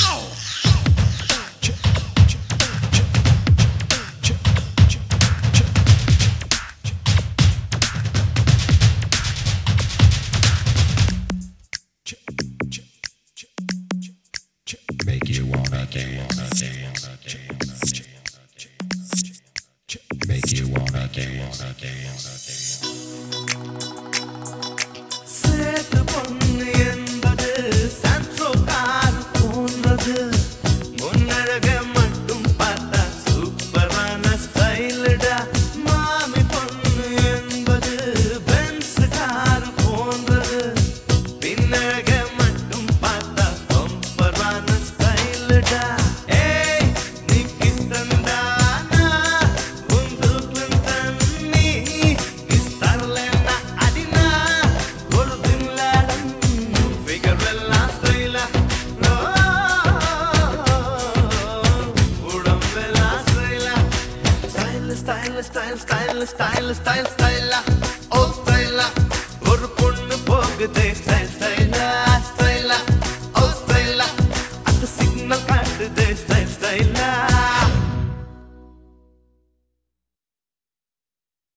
Make you wanna dance. Make you wanna dance. சேத்து பொண்ணு என்பது சன்ட்ரோகார் போன்றது முன்னழக மட்டும் பார்த்தா சூப்பரான ஸ்டைலுடா மாமி பொண்ணு என்பது பென்ஸ் கார் போன்றது பின்னழக மட்டும் பார்த்தா பம்பரான ஸ்டைலுடா ஏய் நீ கிஸ்தந்தானா உந்துக்கு தண்ணி கிஸ்தர்லனா அடினா ஒரு தின்லாடம் ஃபிகர் வெல்லாம் ஸ்டைலா உடம்பெல்லாம் ஸ்டைலா ஸ்டைல் ஸ்டைலா ஓ ஸ்டைலா ஒரு பொண்ணு போகுதே